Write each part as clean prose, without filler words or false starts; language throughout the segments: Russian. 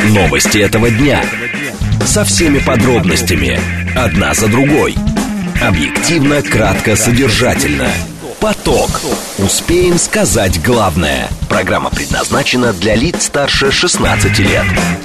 Новости этого дня. Со всеми подробностями. Одна за другой. Объективно, кратко, содержательно. Поток. Успеем сказать главное. Программа предназначена для лиц старше 16 лет.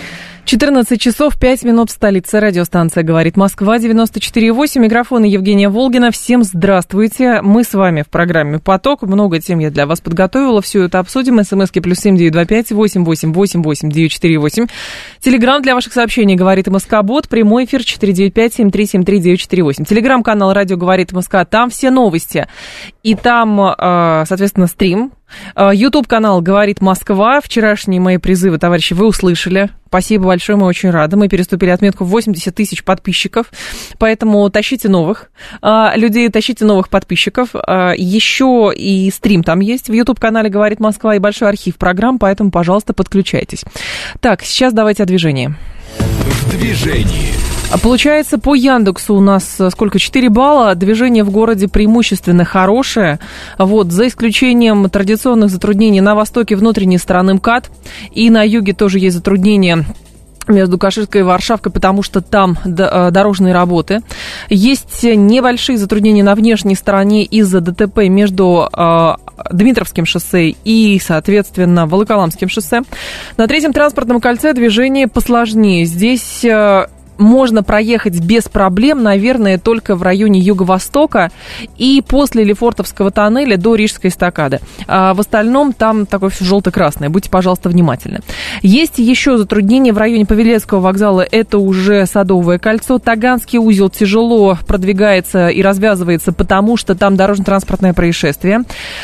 14 часов 5 минут в столице. Радиостанция «Говорит Москва», 94,8. Микрофон Евгения Волгина. Всем здравствуйте. Мы с вами в программе «Поток». Много тем я для вас подготовила. Все это обсудим. СМСки +7 925 888 8948. Телеграм для ваших сообщений «Говорит МСК-бот». Прямой эфир 495-7373-948. Телеграм-канал «Радио Говорит МСК». Там все новости. И там, соответственно, стрим. YouTube-канал «Говорит Москва». Вчерашние мои призывы, товарищи, вы услышали. Спасибо большое, мы очень рады. Мы переступили отметку в 80 тысяч подписчиков, поэтому тащите новых людей, тащите новых подписчиков. Еще и стрим там есть в YouTube-канале «Говорит Москва» и большой архив программ, поэтому, пожалуйста, подключайтесь. Так, сейчас давайте о движении. В движении. Получается, по Яндексу у нас сколько? 4 балла. Движение в городе преимущественно хорошее. Вот, за исключением традиционных затруднений на востоке внутренней стороны МКАД. И на юге тоже есть затруднения между Каширской и Варшавкой, потому что там дорожные работы. Есть небольшие затруднения на внешней стороне из-за ДТП между Дмитровским шоссе и, соответственно, Волоколамским шоссе. На третьем транспортном кольце движение посложнее. Здесь можно проехать без проблем, наверное, только в районе Юго-Востока и после Лефортовского тоннеля до Рижской эстакады. А в остальном там такое все желто-красное. Будьте, пожалуйста, внимательны. Есть еще затруднения в районе Павелецкого вокзала. Это уже Садовое кольцо. Таганский узел тяжело продвигается и развязывается, потому что там дорожно-транспортное происшествие.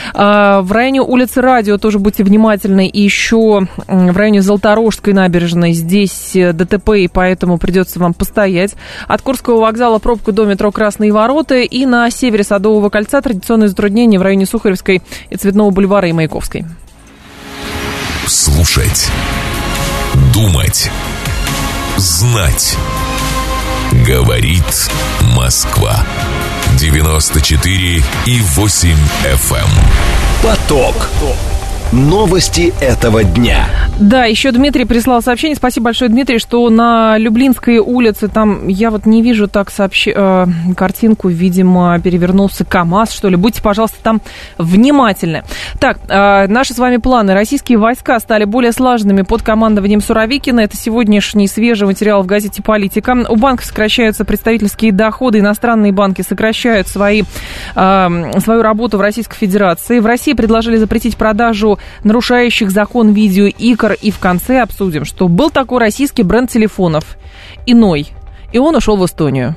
В районе улицы Радио тоже будьте внимательны. И еще в районе Золоторожской набережной здесь ДТП, и поэтому придется вам постоять. От Курского вокзала пробка до метро Красные ворота. И на севере Садового кольца традиционные затруднения в районе Сухаревской и Цветного бульвара и Маяковской. Слушать. Думать. Знать. Говорит Москва. 94,8 FM. Поток. Новости этого дня. Да, еще Дмитрий прислал сообщение. Спасибо большое, Дмитрий, что на Люблинской улице, там, я вот не вижу так картинку, видимо, перевернулся КамАЗ, что ли. Будьте, пожалуйста, там внимательны. Так, наши с вами планы. Российские войска стали более слаженными под командованием Суровикина. Это сегодняшний свежий материал в газете «Политика». У банков сокращаются представительские доходы. Иностранные банки сокращают свою работу в Российской Федерации. В России предложили запретить продажу нарушающих закон видеоигр. И в конце обсудим, что был такой российский бренд телефонов Иной, и он ушел в Эстонию.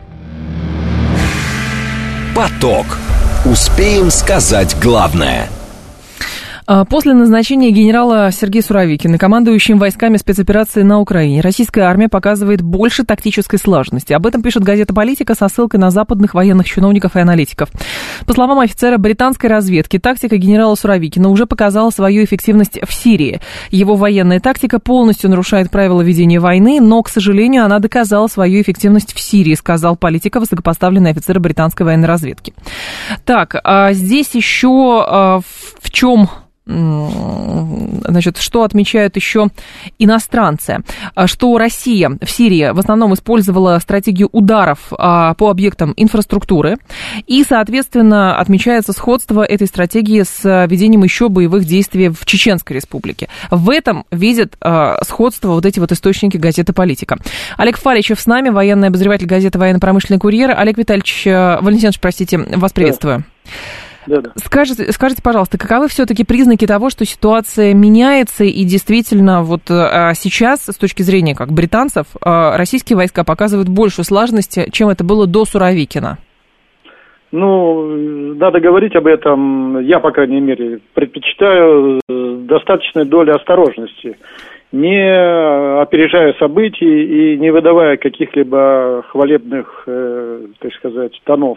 Поток. Успеем сказать главное. После назначения генерала Сергея Суровикина командующим войсками спецоперации на Украине российская армия показывает больше тактической слаженности. Об этом пишет газета «Политика» со ссылкой на западных военных чиновников и аналитиков. По словам офицера британской разведки, тактика генерала Суровикина уже показала свою эффективность в Сирии. Его военная тактика полностью нарушает правила ведения войны, но, к сожалению, она доказала свою эффективность в Сирии, сказал «Политика», высокопоставленный офицер британской военной разведки. Так, здесь еще в чем... Значит, что отмечают еще иностранцы? Что Россия в Сирии в основном использовала стратегию ударов по объектам инфраструктуры. И, соответственно, отмечается сходство этой стратегии с ведением еще боевых действий в Чеченской республике. В этом видят сходство вот эти вот источники газеты «Политика». Олег Фаличев с нами, военный обозреватель газеты «Военно-промышленный курьер». Олег Витальевич, Валентинович, простите, вас приветствую. Да. Скажите, пожалуйста, каковы все-таки признаки того, что ситуация меняется и действительно вот сейчас, с точки зрения как британцев, российские войска показывают большую слаженность, чем это было до Суровикина? Ну, надо говорить об этом, я, по крайней мере, предпочитаю достаточной долей осторожности, не опережая события и не выдавая каких-либо хвалебных, так сказать, тонов.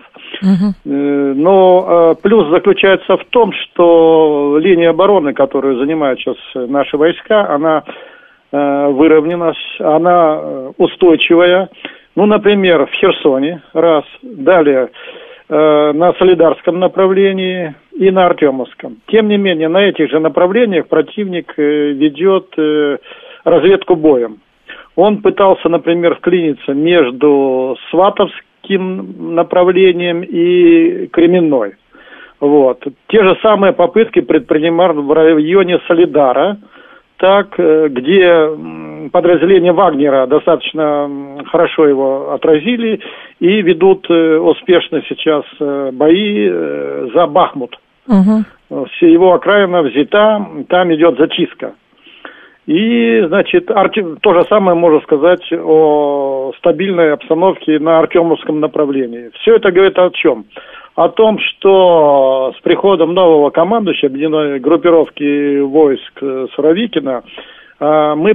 Но плюс заключается в том, что линия обороны, которую занимают сейчас наши войска, она выровнена, она устойчивая. Ну, например, в Херсоне, раз, далее на Солидарском направлении и на Артемовском. Тем не менее, на этих же направлениях противник ведет разведку боем. Он пытался, например, вклиниться между Сватовским направлением и Кременной. Вот. Те же самые попытки предпринимал в районе Солидара, так, где подразделения Вагнера достаточно хорошо его отразили и ведут успешно сейчас бои за Бахмут. Его окраина взята, там идет зачистка. И, значит, то же самое можно сказать о стабильной обстановке на Артемовском направлении. Все это говорит о чем? О том, что с приходом нового командующего объединенной группировки войск Суровикина мы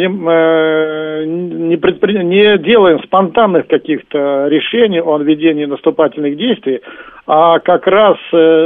не делаем спонтанных каких-то решений о ведении наступательных действий, а как раз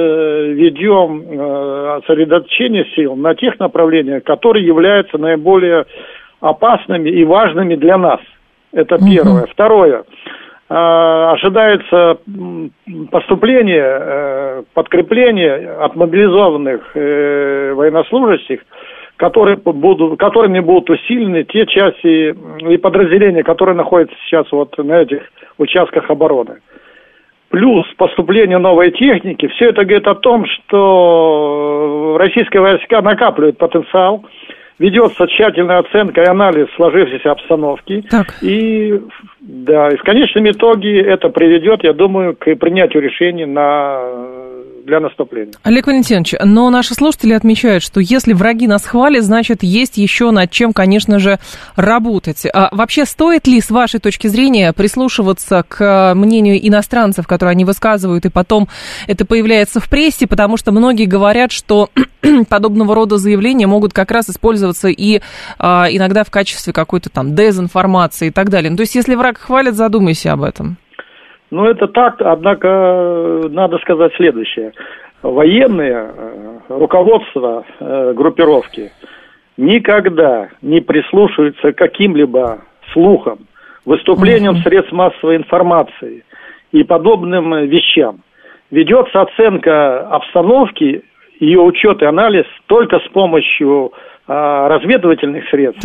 ведем сосредоточение сил на тех направлениях, которые являются наиболее опасными и важными для нас. Это первое. Второе. Ожидается поступление, подкрепление от мобилизованных военнослужащих, которыми будут усилены те части и подразделения, которые находятся сейчас вот на этих участках обороны. Плюс поступление новой техники. Все это говорит о том, что российские войска накапливают потенциал, ведется тщательная оценка и анализ сложившейся обстановки. И в конечном итоге это приведет, я думаю, к принятию решений для наступления. Олег Валентинович, но наши слушатели отмечают, что если враги нас хвалят, значит, есть еще над чем, конечно же, работать. А вообще, стоит ли, с вашей точки зрения, прислушиваться к мнению иностранцев, которые они высказывают, и потом это появляется в прессе, потому что многие говорят, что подобного рода заявления могут как раз использоваться и иногда в качестве какой-то там дезинформации и так далее. То есть, если враг хвалит, задумайся об этом. Ну, это так, однако надо сказать следующее. Военное руководство группировки никогда не прислушивается к каким-либо слухам, выступлениям средств массовой информации и подобным вещам. Ведется оценка обстановки, ее учет и анализ только с помощью разведывательных средств,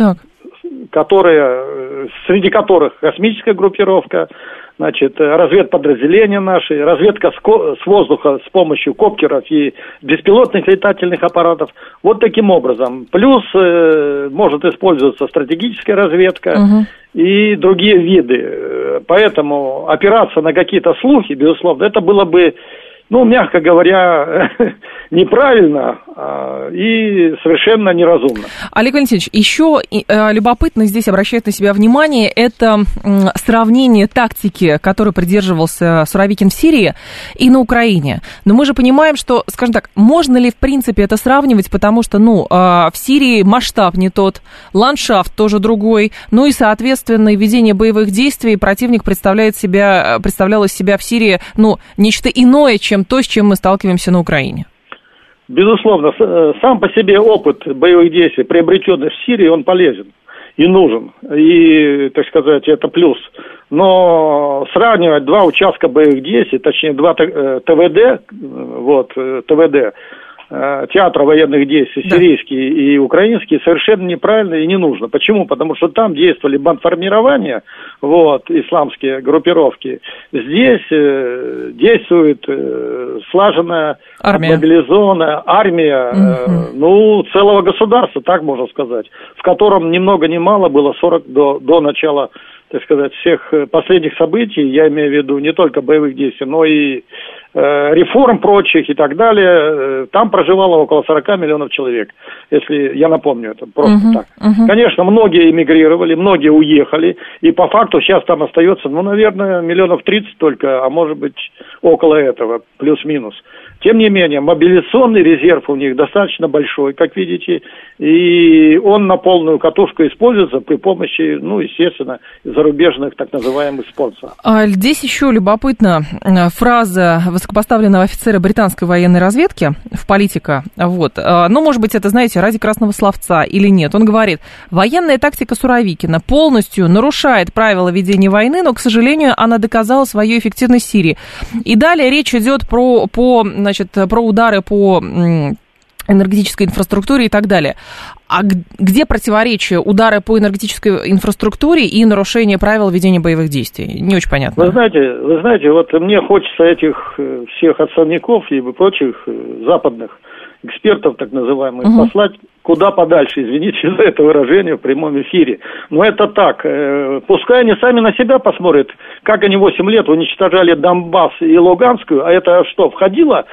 среди которых космическая группировка, значит, разведподразделения наши, разведка с воздуха с помощью коптеров и беспилотных летательных аппаратов. Вот таким образом. Плюс может использоваться стратегическая разведка и другие виды. Поэтому опираться на какие-то слухи, безусловно, это было бы, мягко говоря, неправильно и совершенно неразумно. Олег Валентинович, еще любопытно здесь обращает на себя внимание, это сравнение тактики, которой придерживался Суровикин в Сирии и на Украине. Но мы же понимаем, что, скажем так, можно ли в принципе это сравнивать, потому что, в Сирии масштаб не тот, ландшафт тоже другой, и, соответственно, ведение боевых действий противник представлял из себя в Сирии, нечто иное, чем то, с чем мы сталкиваемся на Украине. Безусловно, сам по себе опыт боевых действий, приобретенный в Сирии, он полезен и нужен. И, так сказать, это плюс. Но сравнивать два участка боевых действий, точнее, два ТВД, театра военных действий, сирийский и украинский, совершенно неправильно и не нужно. Почему? Потому что там действовали бандформирования, исламские группировки. Здесь действует слаженная, мобилизованная армия, целого государства, так можно сказать, в котором ни много ни мало было 40 до начала, так сказать, всех последних событий, я имею в виду не только боевых действий, но и реформ прочих и так далее, там проживало около 40 миллионов человек, если я напомню это, просто так. Конечно, многие эмигрировали, многие уехали, и по факту сейчас там остается, наверное, 30 миллионов только, а может быть около этого, плюс-минус. Тем не менее, мобилизационный резерв у них достаточно большой, как видите, и он на полную катушку используется при помощи, естественно, зарубежных так называемых спонсоров. Здесь еще любопытна фраза высокопоставленного офицера британской военной разведки в «Политика». Может быть, это, знаете, ради красного словца или нет. Он говорит: военная тактика Суровикина полностью нарушает правила ведения войны, но, к сожалению, она доказала свою эффективность в Сирии. И далее речь идет про удары по энергетической инфраструктуре и так далее. А где противоречие, удары по энергетической инфраструктуре и нарушение правил ведения боевых действий? Не очень понятно. Вы знаете, вот мне хочется этих всех отставников и прочих западных экспертов, так называемых, послать куда подальше, извините за это выражение в прямом эфире. Но это так, пускай они сами на себя посмотрят, как они 8 лет уничтожали Донбасс и Луганскую, а это что, входило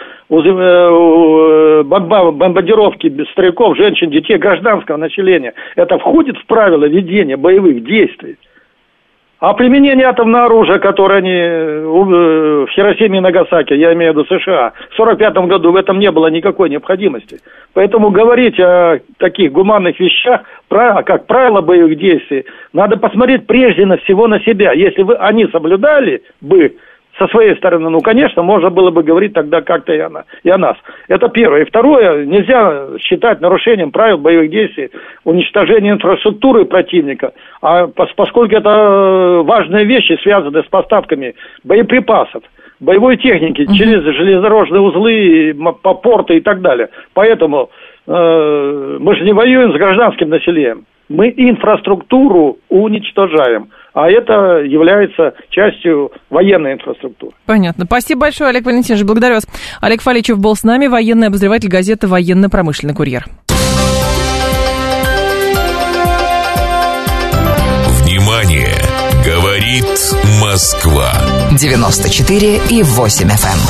в бомбардировки стариков, женщин, детей, гражданского населения? Это входит в правила ведения боевых действий. А применение атомного оружия, которое они в Хиросиме и Нагасаки, я имею в виду США, в 1945 году в этом не было никакой необходимости. Поэтому говорить о таких гуманных вещах, как правило боевых действий, надо посмотреть прежде всего на себя. Если они соблюдали бы со своей стороны, ну, конечно, можно было бы говорить тогда как-то и о нас. Это первое. И второе, нельзя считать нарушением правил боевых действий уничтожение инфраструктуры противника, поскольку это важные вещи, связанные с поставками боеприпасов, боевой техники через железнодорожные узлы, по порту и так далее. Поэтому мы же не воюем с гражданским населением. Мы инфраструктуру уничтожаем, а это является частью военной инфраструктуры. Понятно. Спасибо большое, Олег Валентинович, благодарю вас. Олег Фаличев был с нами, военный обозреватель газеты «Военно-промышленный курьер». Внимание! Говорит Москва. 94,8 FM.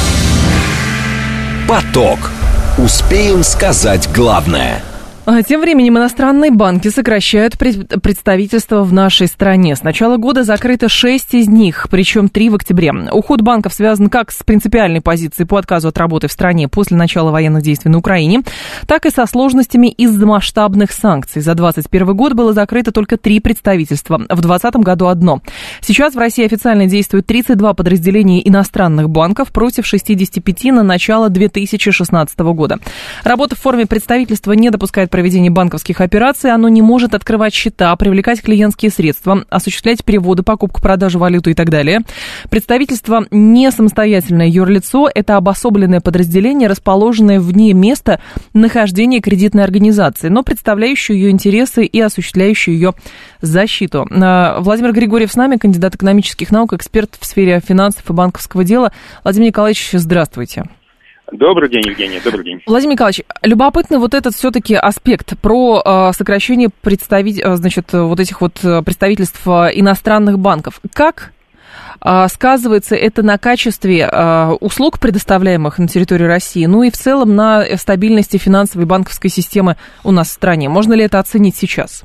Поток. Успеем сказать главное. Тем временем иностранные банки сокращают представительство в нашей стране. С начала года закрыто 6 из них, причем 3 в октябре. Уход банков связан как с принципиальной позицией по отказу от работы в стране после начала военных действий на Украине, так и со сложностями из-за масштабных санкций. За 2021 год было закрыто только 3 представительства, в 2020 году одно. Сейчас в России официально действует 32 подразделения иностранных банков против 65 на начало 2016 года. Работа в форме представительства не допускает проведения банковских операций, оно не может открывать счета, привлекать клиентские средства, осуществлять переводы, покупку, продажу валюты и так далее. Представительство не самостоятельное юрлицо, это обособленное подразделение, расположенное вне места нахождения кредитной организации, но представляющее ее интересы и осуществляющее ее защиту. Владимир Григорьев с нами, кандидат экономических наук, эксперт в сфере финансов и банковского дела. Владимир Николаевич, здравствуйте. Добрый день, Евгения, добрый день. Владимир Николаевич, любопытный вот этот все-таки аспект про сокращение представительств иностранных банков. Как сказывается это на качестве услуг, предоставляемых на территории России, ну и в целом на стабильности финансовой и банковской системы у нас в стране? Можно ли это оценить сейчас?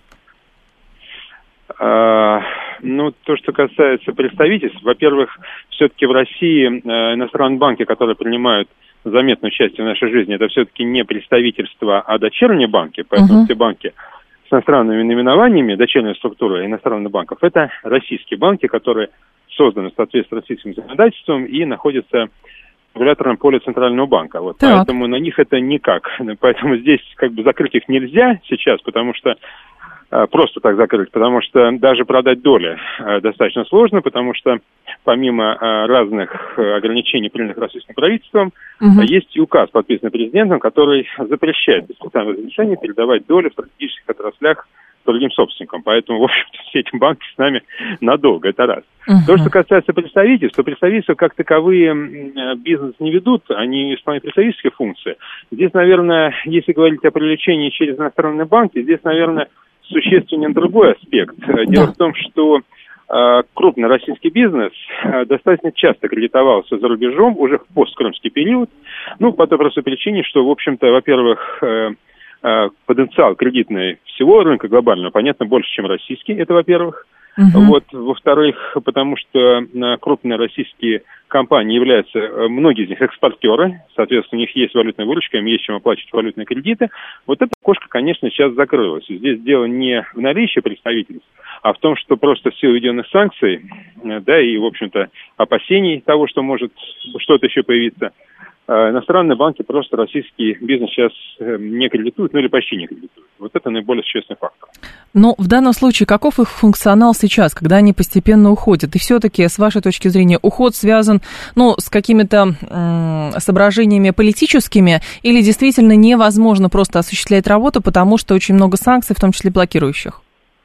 То, что касается представительств, во-первых, все-таки в России иностранные банки, которые принимают заметную часть в нашей жизни, это все-таки не представительство, а дочерние банки, поэтому все банки с иностранными наименованиями, дочерняя структура иностранных банков, это российские банки, которые созданы в соответствии с российским законодательством и находятся в регуляторном поле Центрального банка. Поэтому на них это никак. Поэтому здесь закрыть их нельзя сейчас, потому что просто так закрыть, потому что даже продать доли достаточно сложно, потому что помимо разных ограничений, принятых российским правительством, есть и указ, подписанный президентом, который запрещает без специального разрешения передавать доли в стратегических отраслях другим собственникам. Поэтому, в общем-то, все эти банки с нами надолго, это раз. То, что касается представительств, то представительства как таковые бизнес не ведут, они исполняют представительские функции. Здесь, наверное, если говорить о привлечении через иностранные банки, здесь, наверное, существенен другой аспект. Дело в том, что крупный российский бизнес достаточно часто кредитовался за рубежом уже в посткрымский период. По той простой причине, что, в общем-то, во-первых, потенциал кредитный всего рынка глобального, понятно, больше, чем российский, это во-первых. Во-вторых, потому что крупные российские компании являются, многие из них экспортеры, соответственно, у них есть валютная выручка, им есть чем оплачивать валютные кредиты. Вот это окошко, конечно, сейчас закрылось. Здесь дело не в наличии представительств, а в том, что просто в силу введенных санкций, и, в общем-то, опасений того, что может что-то еще появиться, иностранные банки просто российский бизнес сейчас не кредитуют, ну или почти не кредитуют. Вот это наиболее существенный фактор. Но в данном случае каков их функционал сейчас, когда они постепенно уходят? И все-таки, с вашей точки зрения, уход связан, с какими-то соображениями политическими, или действительно невозможно просто осуществлять работу, потому что очень много санкций, в том числе блокирующих?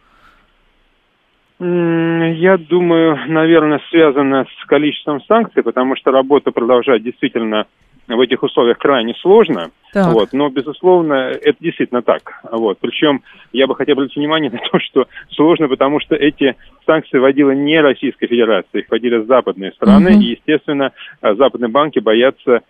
Я думаю, наверное, связано с количеством санкций, потому что работу продолжать действительно в этих условиях крайне сложно. Вот, но, безусловно, это действительно так. Вот. Причем я бы хотел обратить внимание на то, что сложно, потому что эти санкции вводила не Российская Федерация, их вводили западные страны, и, естественно, западные банки боятся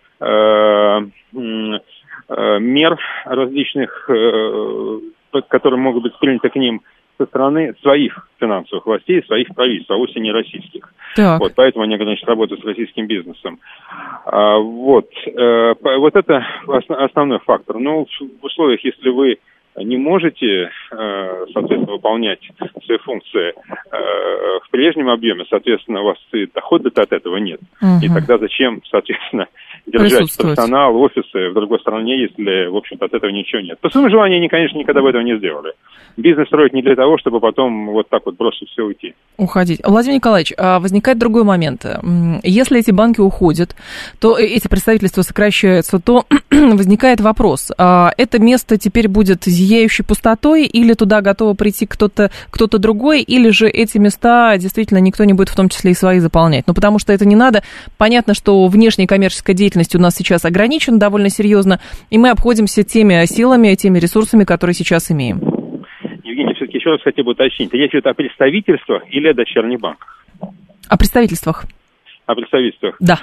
мер различных, которые могут быть приняты к ним со стороны своих финансовых властей, своих правительств, а вовсе не российских. Вот, поэтому они ограничивают работу с российским бизнесом. Вот это основной фактор. Но в условиях, если вы не можете, соответственно, выполнять свои функции в прежнем объеме, соответственно, у вас и дохода-то от этого нет. И тогда зачем, соответственно, держать персонал, офисы в другой стране, если, в общем-то, от этого ничего нет? По своему желанию они, конечно, никогда бы этого не сделали. Бизнес строить не для того, чтобы потом вот так вот бросить все уйти. Уходить. Владимир Николаевич, возникает другой момент. Если эти банки уходят, то эти представительства сокращаются, то возникает вопрос, это место теперь будет зияющей пустотой, или туда готово прийти кто-то другой, или же эти места действительно никто не будет в том числе и свои заполнять? Потому что это не надо. Понятно, что внешняя коммерческая деятельность у нас сейчас ограничена довольно серьезно, и мы обходимся теми силами, теми ресурсами, которые сейчас имеем. Евгений, все-таки еще раз хотел бы уточнить. Речь идет о представительствах или о дочерних банках? О представительствах. О представительствах? Да.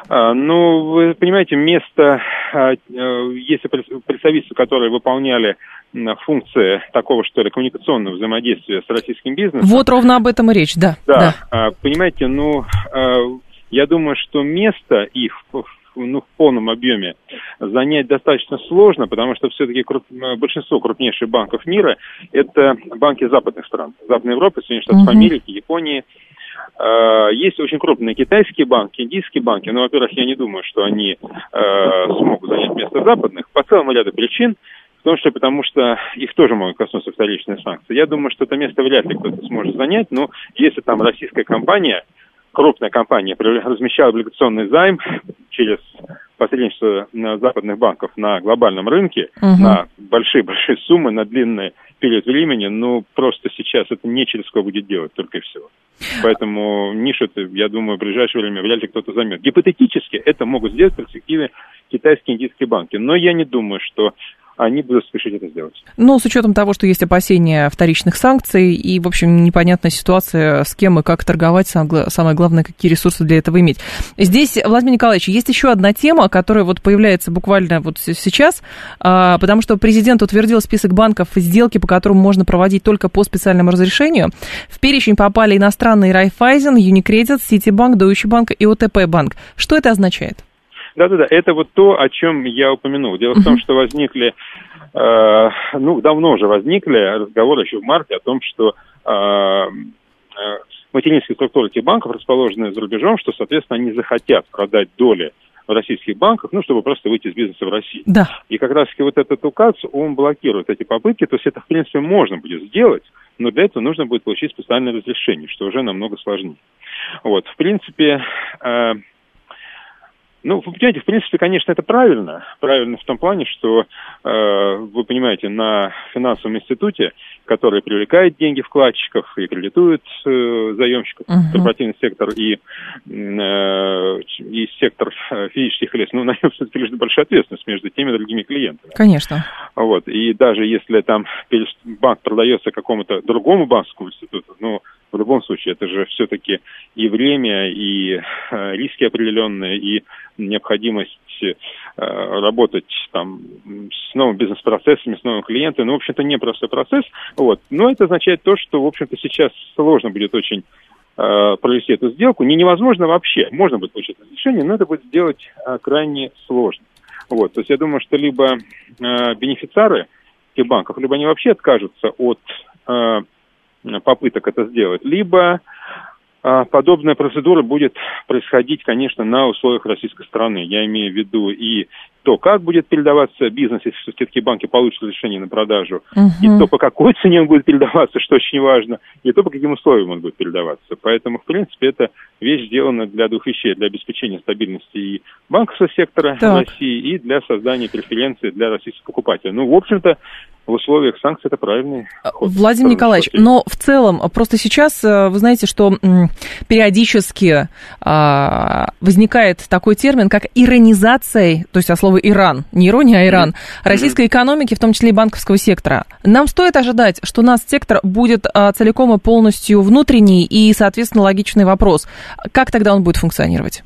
Вы понимаете, место, если представительства, которые выполняли функции такого, что ли, коммуникационного взаимодействия с российским бизнесом... Вот ровно об этом и речь, да. Да. Понимаете, я думаю, что место их в полном объеме занять достаточно сложно, потому что все-таки большинство крупнейших банков мира – это банки западных стран. Западной Европы, Соединенных Штатов Америки, Японии. Есть очень крупные китайские банки, индийские банки, но, во-первых, я не думаю, что они смогут занять место западных по целому ряду причин, в том числе потому, что их тоже могут коснуться вторичные санкции. Я думаю, что это место вряд ли кто-то сможет занять, но если там российская компания, крупная компания, размещала облигационный займ через посредничество западных банков на глобальном рынке, на большие-большие суммы, на длинный период времени, просто сейчас это не через кого будет делать, только и всего. Поэтому нишу-то, я думаю, в ближайшее время вряд ли кто-то займет. Гипотетически это могут сделать в перспективе китайские и индийские банки, но я не думаю, что они будут спешить это сделать. С учетом того, что есть опасения вторичных санкций и, в общем, непонятная ситуация, с кем и как торговать, самое главное, какие ресурсы для этого иметь. Здесь, Владимир Николаевич, есть еще одна тема, которая появляется буквально сейчас, потому что президент утвердил список банков, сделки по которым можно проводить только по специальному разрешению. В перечень попали иностранные Райффайзен, Юникредит, Ситибанк, Deutsche Bank и ОТП Банк. Что это означает? Да-да-да, это то, о чем я упомянул. Дело в том, что возникли, давно уже возникли разговоры еще в марте о том, что материнские структуры этих банков расположены за рубежом, что, соответственно, они захотят продать доли в российских банках, чтобы просто выйти из бизнеса в России. Да. И как раз-таки этот указ, он блокирует эти попытки, то есть это, в принципе, можно будет сделать, но для этого нужно будет получить специальное разрешение, что уже намного сложнее. В принципе... вы понимаете, в принципе, конечно, это правильно. Правильно в том плане, что, вы понимаете, на финансовом институте, который привлекает деньги вкладчиков и кредитует заемщиков, корпоративный сектор и сектор физических лиц, на нем все-таки лежит большая ответственность между теми и другими клиентами. Конечно. И даже если там банк продается какому-то другому банковскому институту, в любом случае, это же все-таки и время, и риски определенные, и необходимость работать там с новыми бизнес-процессами, с новыми клиентами. В общем-то, непростой процесс. Но это означает то, что, в общем-то, сейчас сложно будет очень провести эту сделку. Невозможно вообще. Можно будет получить разрешение, но это будет сделать крайне сложно. То есть я думаю, что либо бенефициары этих банков, либо они вообще откажутся от попыток это сделать, либо подобная процедура будет происходить, конечно, на условиях российской страны. Я имею в виду и то, как будет передаваться бизнес, если все-таки такие банки получат разрешение на продажу, и то, по какой цене он будет передаваться, что очень важно, и то, по каким условиям он будет передаваться. Поэтому, в принципе, эта вещь сделана для двух вещей: для обеспечения стабильности и банковского сектора России, и для создания преференций для российских покупателей. Ну, в общем-то, в условиях санкций это правильный ход. Владимир Николаевич, но в целом, просто сейчас, вы знаете, что периодически возникает такой термин, как иронизация, то есть от слова Иран, не ирония, а Иран, российской экономики, в том числе и банковского сектора. Нам стоит ожидать, что у нас сектор будет целиком и полностью внутренний, и, соответственно, логичный вопрос: как тогда он будет функционировать?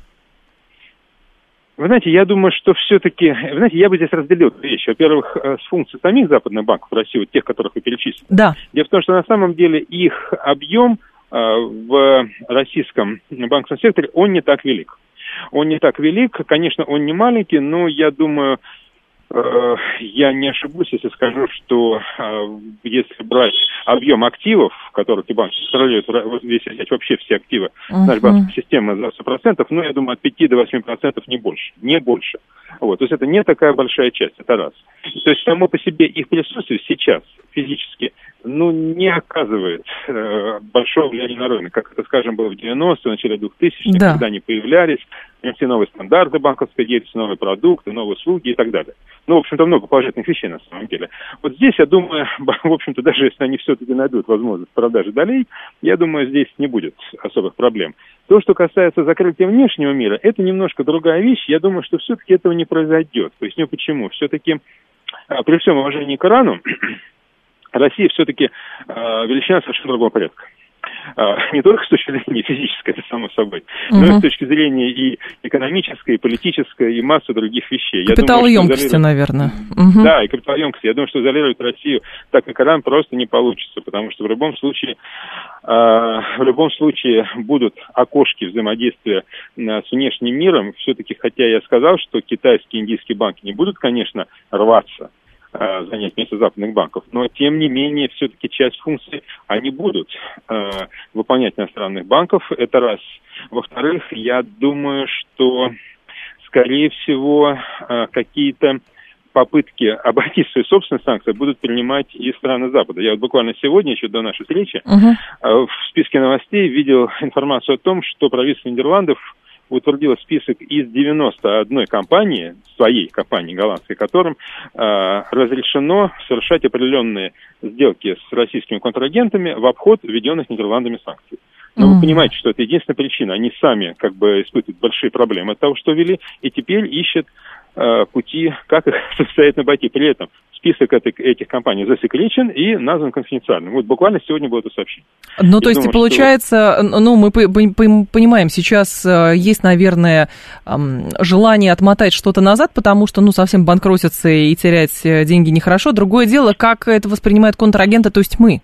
Вы знаете, я думаю, что все-таки, я бы здесь разделил вещи. Во-первых, с функцией самих западных банков России, вот тех, которых вы перечислили. Да. Дело в том, что на самом деле их объем в российском банковском секторе, он не так велик. Конечно, он не маленький, но я думаю, я не ошибусь, если скажу, что если брать объем активов, которые эти банки контролируют, если взять вообще все активы нашей банковской системы за 100%, ну, я думаю, от 5 до 8% не больше. Вот, то есть это не такая большая часть, это раз. То есть само по себе их присутствие сейчас физически, не оказывает большого влияния на рынок, как это, скажем, было в 90-е, в начале 2000-х, когда они появлялись, все новые стандарты банковской деятельности, новые продукты, новые услуги и так далее. В общем-то, много положительных вещей на самом деле. Вот здесь, я думаю, в общем-то, даже если они все-таки найдут возможность продажи долей, я думаю, здесь не будет особых проблем. То, что касается закрытия внешнего мира, это немножко другая вещь. Я думаю, что все-таки этого не произойдет. Поясню почему. Все-таки, при всем уважении к Ирану, Россия все-таки величина совершенно другого порядка. Не только с точки зрения физической, это само собой, но и с точки зрения и экономической, и политической, и массы других вещей. Капиталоемкости, наверное. Да, и капиталоемкости. Я думаю, что изолировать Россию так, как Иран, просто не получится, потому что в любом случае будут окошки взаимодействия с внешним миром. Все-таки, хотя я сказал, что китайские и индийские банки не будут, конечно, рваться занять место западных банков, но тем не менее все-таки часть функций они будут выполнять иностранных банков, это раз. Во-вторых, я думаю, что скорее всего какие-то попытки обойти свои собственные санкции будут принимать и страны Запада. Я вот буквально сегодня, еще до нашей встречи, в списке новостей видел информацию о том, что правительство Нидерландов утвердила список из 91 компании, своей компании голландской, которым разрешено совершать определенные сделки с российскими контрагентами в обход введенных Нидерландами санкций. Но вы понимаете, что это единственная причина. Они сами испытывают большие проблемы от того, что ввели, и теперь ищут пути, как их самостоятельно обойти. При этом список этих компаний засекречен и назван конфиденциальным. Вот буквально сегодня было это сообщение. То есть, получается, мы понимаем, сейчас есть, наверное, желание отмотать что-то назад, потому что, совсем банкротиться и терять деньги нехорошо. Другое дело, как это воспринимают контрагенты, то есть мы.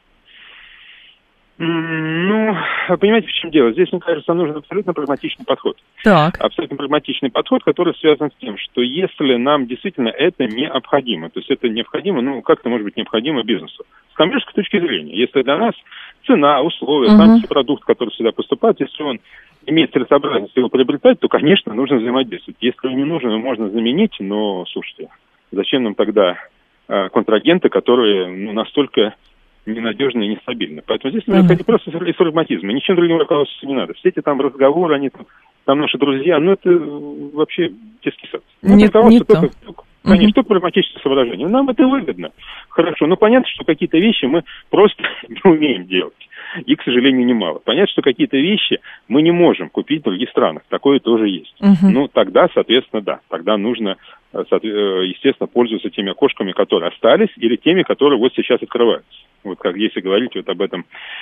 Понимаете, в чем дело? Здесь, мне кажется, нужен абсолютно прагматичный подход. Так. Абсолютно прагматичный подход, который связан с тем, что если нам действительно это необходимо, то есть это необходимо, как это может быть необходимо бизнесу? С коммерческой точки зрения, если для нас цена, условия, сам продукт, который сюда поступает, если он имеет целесообразность его приобретать, то, конечно, нужно взаимодействовать. Если он не нужен, его можно заменить, но, слушайте, зачем нам тогда контрагенты, которые настолько ненадежно и нестабильно. Поэтому здесь нужно ходить просто из прагматизма. Ничем другим руководствоваться не надо. Все эти там разговоры, они там наши друзья, это вообще детский сад. Конечно, только прагматическое соображение. Нам это выгодно. Хорошо, понятно, что какие-то вещи мы просто не умеем делать. И, к сожалению, немало. Понятно, что какие-то вещи мы не можем купить в других странах. Такое тоже есть. Тогда, соответственно, да. Тогда нужно, естественно, пользоваться теми окошками, которые остались, или теми, которые вот сейчас открываются. Вот как если говорить об этом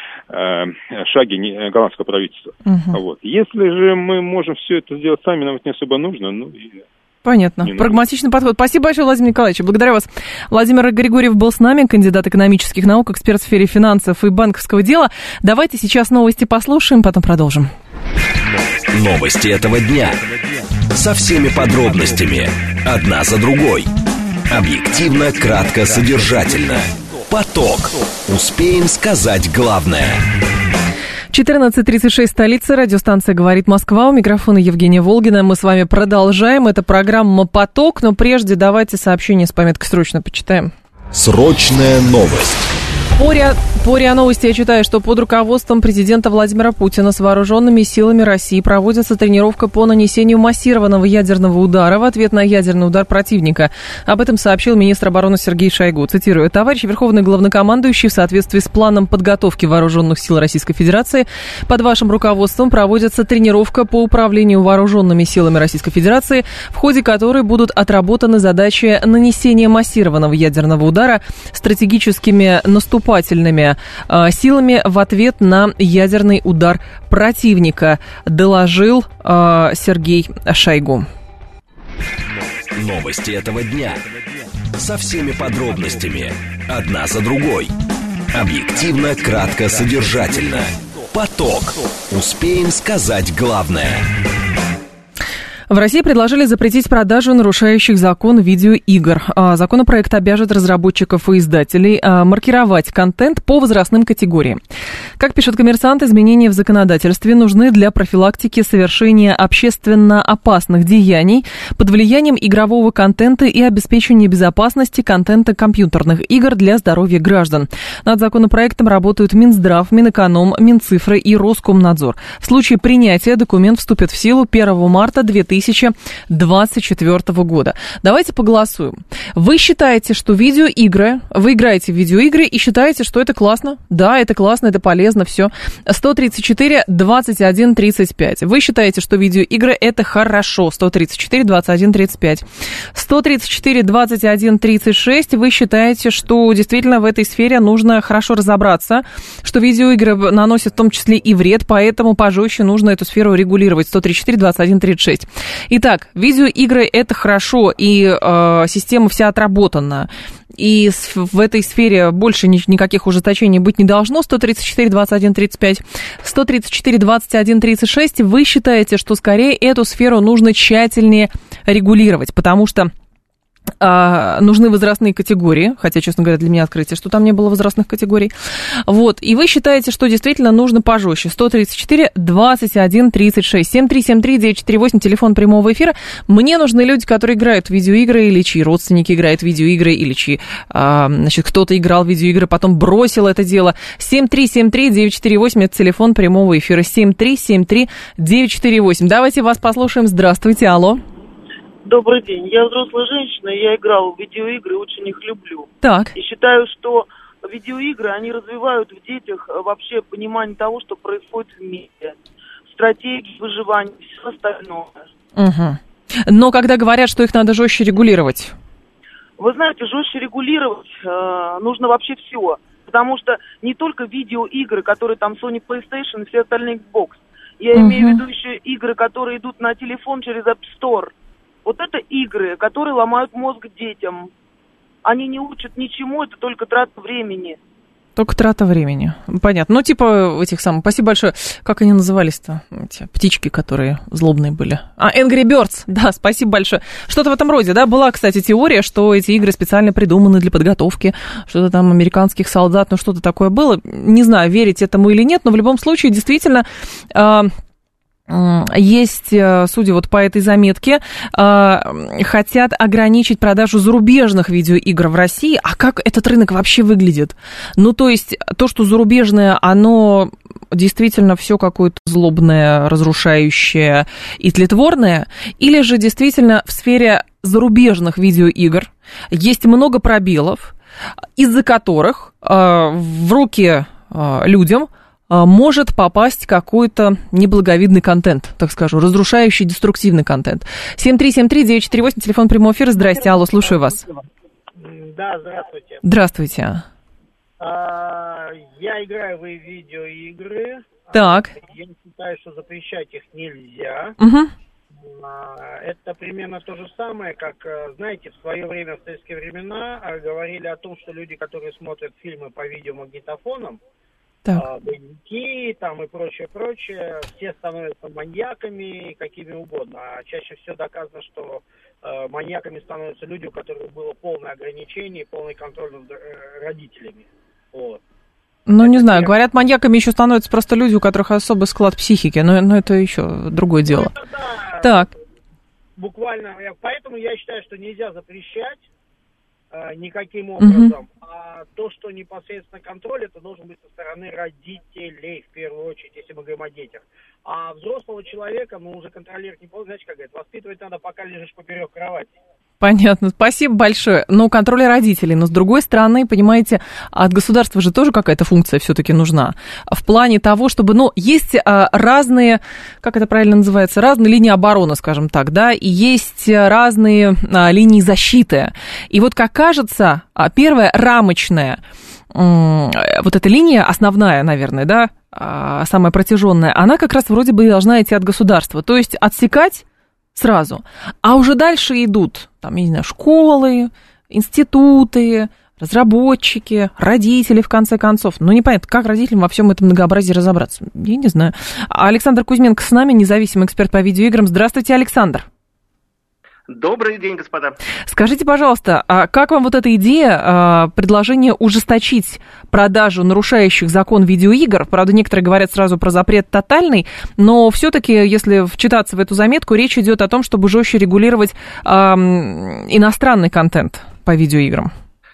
шаге голландского правительства. Если же мы можем все это сделать сами, нам это не особо нужно, Понятно. Прагматичный подход. Спасибо большое, Владимир Николаевич. Благодарю вас. Владимир Григорьев был с нами, кандидат экономических наук, эксперт в сфере финансов и банковского дела. Давайте сейчас новости послушаем, потом продолжим. Новости этого дня. Со всеми подробностями. Одна за другой. Объективно, кратко, содержательно. Поток. Успеем сказать главное. 14:36, столица, радиостанция «Говорит Москва». У микрофона Евгения Волгина. Мы с вами продолжаем. Это программа «Поток», но прежде давайте сообщение с пометкой «Срочно» почитаем. Срочная новость. По РИА Новости я читаю, что под руководством президента Владимира Путина с вооруженными силами России проводится тренировка по нанесению массированного ядерного удара в ответ на ядерный удар противника. Об этом сообщил министр обороны Сергей Шойгу. Цитирую: «Товарищ Верховный Главнокомандующий, в соответствии с планом подготовки вооруженных сил Российской Федерации, под вашим руководством проводится тренировка по управлению вооруженными силами Российской Федерации, в ходе которой будут отработаны задачи нанесения массированного ядерного удара стратегическими наступательными силами в ответ на ядерный удар противника», доложил Сергей Шойгу. Новости этого дня. Со всеми подробностями. Одна за другой. Объективно, кратко, содержательно. Поток. Успеем сказать главное. В России предложили запретить продажу нарушающих закон видеоигр. Законопроект обяжет разработчиков и издателей маркировать контент по возрастным категориям. Как пишет «Коммерсант», изменения в законодательстве нужны для профилактики совершения общественно опасных деяний под влиянием игрового контента и обеспечения безопасности контента компьютерных игр для здоровья граждан. Над законопроектом работают Минздрав, Минэконом, Минцифры и Роскомнадзор. В случае принятия документ вступит в силу 1 марта 2024 года. Давайте поголосуем. Вы считаете, что вы играете в видеоигры и считаете, что это классно? Да, это классно, это полезно, все. 134, 21, 35. Вы считаете, что видеоигры это хорошо? 134, 21, 35. 134, 21, 36. Вы считаете, что действительно в этой сфере нужно хорошо разобраться, что видеоигры наносят в том числе и вред, поэтому пожестче нужно эту сферу регулировать. 134, 21, 36. Итак, видеоигры это хорошо, и система вся отработана. И в этой сфере больше никаких ужесточений быть не должно. 134, 21, 35. 134, 21, 36. Вы считаете, что скорее эту сферу нужно тщательнее регулировать, потому что нужны возрастные категории, хотя, честно говоря, для меня открытие, что там не было возрастных категорий. Вот, и вы считаете, что действительно нужно пожестче. 134, 21, 36. 7373948, телефон прямого эфира. Мне нужны люди, которые играют в видеоигры, или чьи родственники играют в видеоигры, или чьи, кто-то играл в видеоигры, потом бросил это дело. 7373948, это телефон прямого эфира. 7373948. Давайте вас послушаем. Здравствуйте, алло. Добрый день. Я взрослая женщина, и я играла в видеоигры, очень их люблю. Так. И считаю, что видеоигры, они развивают в детях вообще понимание того, что происходит в мире. Стратегии выживания, все остальное. Угу. Но когда говорят, что их надо жестче регулировать? Вы знаете, жестче регулировать нужно вообще все. Потому что не только видеоигры, которые там Sony PlayStation и все остальные Xbox. Я имею в виду еще игры, которые идут на телефон через App Store. Вот это игры, которые ломают мозг детям. Они не учат ничему, это только трата времени. Только трата времени. Понятно. Ну, типа этих самых... Спасибо большое. Как они назывались-то? Эти птички, которые злобные были. Angry Birds. Да, спасибо большое. Что-то в этом роде, да? Была, кстати, теория, что эти игры специально придуманы для подготовки. Что-то там американских солдат, ну, что-то такое было. Не знаю, верить этому или нет, но в любом случае, действительно... Есть, судя вот по этой заметке, хотят ограничить продажу зарубежных видеоигр в России. А как этот рынок вообще выглядит? Ну, то есть, то, что зарубежное, оно действительно все какое-то злобное, разрушающее и тлетворное? Или же действительно в сфере зарубежных видеоигр есть много пробелов, из-за которых в руки людям может попасть какой-то неблаговидный контент, так скажу, разрушающий, деструктивный контент. 7373948, телефон прямого эфира. Здрасте, алло, слушаю вас. Да, здравствуйте. Здравствуйте. Я играю в видеоигры. Так. Я считаю, что запрещать их нельзя. Угу. Это примерно то же самое, как, знаете, в свое время, в советские времена, говорили о том, что люди, которые смотрят фильмы по видеомагнитофонам, боевики там и прочее, все становятся маньяками и какими угодно. А чаще всего доказано, что маньяками становятся люди, у которых было полное ограничение и полный контроль над родителями. Вот. Ну, не знаю, говорят, маньяками еще становятся просто люди, у которых особый склад психики, но это еще другое дело. Ну, да, так. Буквально, поэтому я счаю, что нельзя запрещать никаким образом, а то, что непосредственно контроль, это должен быть со стороны родителей, в первую очередь, если мы говорим о детях. А взрослого человека, уже контролировать не получится, знаете, как говорят, воспитывать надо, пока лежишь поперек кровати. Понятно, спасибо большое. Контроль родителей. Но, с другой стороны, понимаете, от государства же тоже какая-то функция все-таки нужна. В плане того, чтобы, есть разные, как это правильно называется, разные линии обороны, скажем так, да, и есть разные линии защиты. И вот, как кажется, первая рамочная, вот эта линия, основная, наверное, да, самая протяженная, она как раз вроде бы должна идти от государства. То есть отсекать сразу. А уже дальше идут, там, я не знаю, школы, институты, разработчики, родители, в конце концов. Непонятно, как родителям во всем этом многообразии разобраться. Я не знаю. Александр Кузьменко с нами, независимый эксперт по видеоиграм. Здравствуйте, Александр. Добрый день, господа. Скажите, пожалуйста, а как вам вот эта идея, предложение ужесточить продажу нарушающих закон видеоигр? Правда, некоторые говорят сразу про запрет тотальный, но все-таки, если вчитаться в эту заметку, речь идет о том, чтобы жестче регулировать иностранный контент по видеоиграм.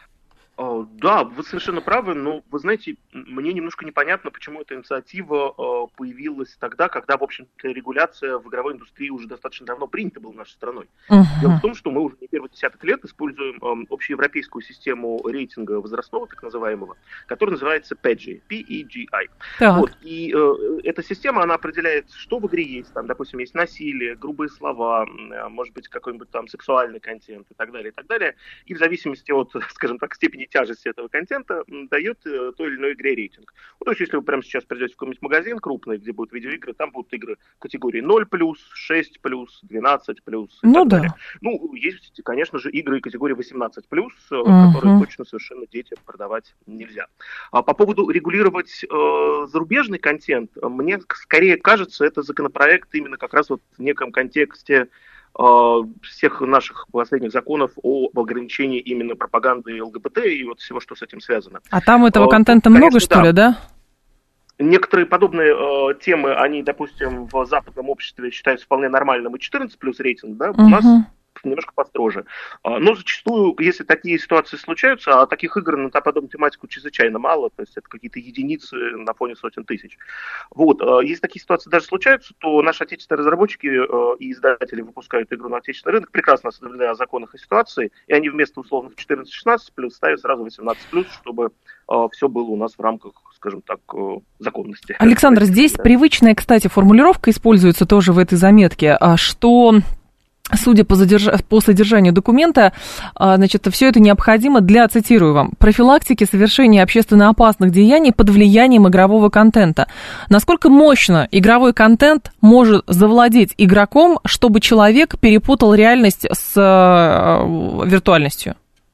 Да, вы совершенно правы, но, вы знаете, мне немножко непонятно, почему эта инициатива появилась тогда, когда, в общем-то, регуляция в игровой индустрии уже достаточно давно принята была нашей страной. Дело в том, что мы уже не первый десяток лет используем общеевропейскую систему рейтинга возрастного, так называемого, который называется PEGI, P-E-G-I. Вот, и эта система, она определяет, что в игре есть, там, допустим, есть насилие, грубые слова, может быть, какой-нибудь там сексуальный контент и так далее, и в зависимости от, скажем так, степени тяжести этого контента дает той или иной игре рейтинг. То есть, если вы прямо сейчас придете в какой-нибудь магазин крупный, где будут видеоигры, там будут игры категории 0+, 6+, 12+, и так далее. Есть, конечно же, игры категории 18+, которые точно совершенно детям продавать нельзя. По поводу регулировать зарубежный контент, мне скорее кажется, это законопроект именно как раз вот в неком контексте всех наших последних законов об ограничении именно пропаганды ЛГБТ и вот всего, что с этим связано. А там этого контента конечно, много, что ли, да? Некоторые подобные темы, они, допустим, в западном обществе считаются вполне нормальным, и 14+ рейтинг, да, у нас немножко построже. Но зачастую, если такие ситуации случаются, а таких игр на подобную тематику чрезвычайно мало, то есть это какие-то единицы на фоне сотен тысяч. Вот. Если такие ситуации даже случаются, то наши отечественные разработчики и издатели выпускают игру на отечественный рынок, прекрасно осведомлены о законах и ситуации, и они вместо условных 14-16+, ставят сразу 18+, чтобы все было у нас в рамках, скажем так, законности. Александр, здесь привычная, кстати, формулировка используется тоже в этой заметке, что... Судя по содержанию документа, значит, все это необходимо для, цитирую вам, профилактики совершения общественно опасных деяний под влиянием игрового контента. Насколько мощно игровой контент может завладеть игроком, чтобы человек перепутал реальность с виртуальностью?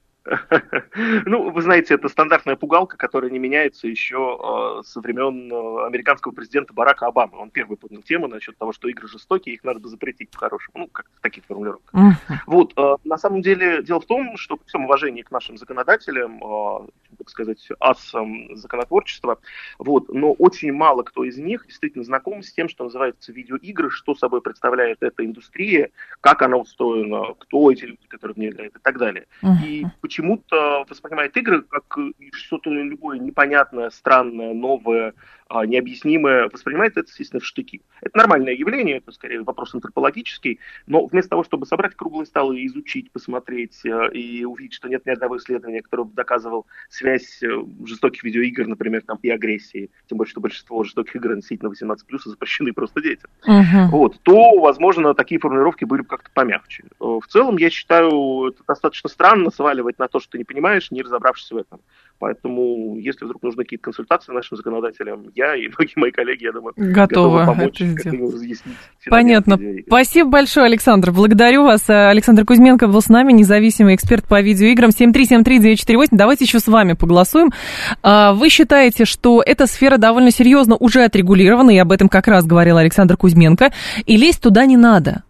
Вы знаете, это стандартная пугалка, которая не меняется еще со времен американского президента Барака Обамы. Он первый поднял тему насчет того, что игры жестокие, их надо бы запретить по-хорошему. Как в таких формулировках. Вот, на самом деле, дело в том, что при всем уважении к нашим законодателям, так сказать, асам законотворчества, вот, но очень мало кто из них действительно знаком с тем, что называется видеоигры, что собой представляет эта индустрия, как она устроена, кто эти люди, которые в ней играют и так далее. И почему-то воспринимает игры как что-то любое непонятное, странное, новое, необъяснимое, воспринимает это, естественно, в штыки. Это нормальное явление, это скорее вопрос антропологический, но вместо того, чтобы собрать круглые столы и изучить, посмотреть и увидеть, что нет ни одного исследования, которое бы доказывал связь жестоких видеоигр, например, там, и агрессии, тем более, что большинство жестоких игр действительно 18+, запрещены просто детям, вот, то, возможно, такие формулировки были бы как-то помягче. В целом, я считаю, это достаточно странно сваливать на то, что ты не понимаешь, не разобравшись в этом. Поэтому, если вдруг нужны какие-то консультации нашим законодателям, я и многие мои коллеги, я думаю, готовы помочь, как-нибудь разъяснить. Понятно. Спасибо большое, Александр. Благодарю вас. Александр Кузьменко был с нами, независимый эксперт по видеоиграм. 7373948. Давайте еще с вами поголосуем. Вы считаете, что эта сфера довольно серьезно уже отрегулирована, и об этом как раз говорил Александр Кузьменко, и лезть туда не надо?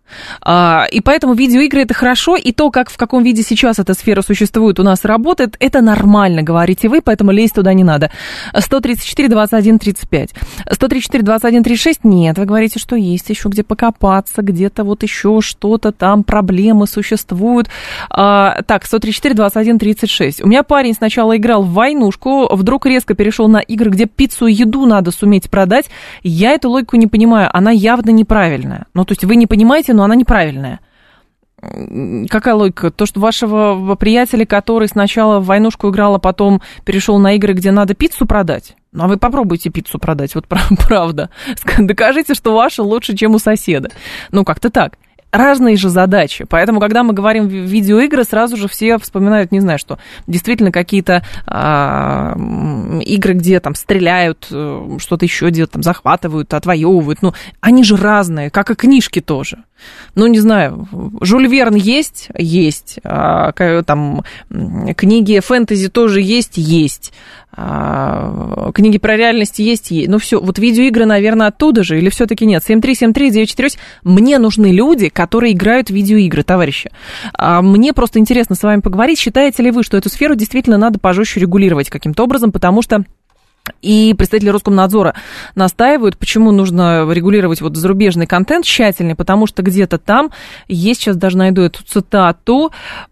И поэтому видеоигры это хорошо, и то, как в каком виде сейчас эта сфера существует, у нас работает, это нормально, говорите вы, поэтому лезть туда не надо. 134, 21, 35. 134, 21, 36, нет, вы говорите, что есть еще где покопаться, где-то вот еще что-то там, проблемы существуют. Так, 134, 21, 36. У меня парень сначала играл в войнушку, вдруг резко перешел на игры, где пиццу и еду надо суметь продать. Я эту логику не понимаю, она явно неправильная. Ну, то есть вы не понимаете, но она неправильная. Какая логика? То, что вашего приятеля, который сначала в войнушку играл, а потом перешел на игры, где надо пиццу продать? Ну, а вы попробуйте пиццу продать, вот правда. Докажите, что ваша лучше, чем у соседа. Ну, как-то так. Разные же задачи. Поэтому, когда мы говорим видеоигры, сразу же все вспоминают, не знаю, что действительно какие-то игры, где там стреляют, что-то еще делают, там захватывают, отвоевывают. Ну, они же разные, как и книжки тоже. Ну, не знаю, Жюль Верн есть, там книги фэнтези тоже есть. Книги про реальность есть. Ну, все, вот видеоигры, наверное, оттуда же, или все-таки нет? 7373948. Мне нужны люди, которые играют в видеоигры, товарищи. Мне просто интересно с вами поговорить. Считаете ли вы, что эту сферу действительно надо пожестче регулировать каким-то образом, потому что и представители Роскомнадзора настаивают, почему нужно регулировать вот зарубежный контент тщательнее, потому что где-то там есть, сейчас даже найду эту цитату,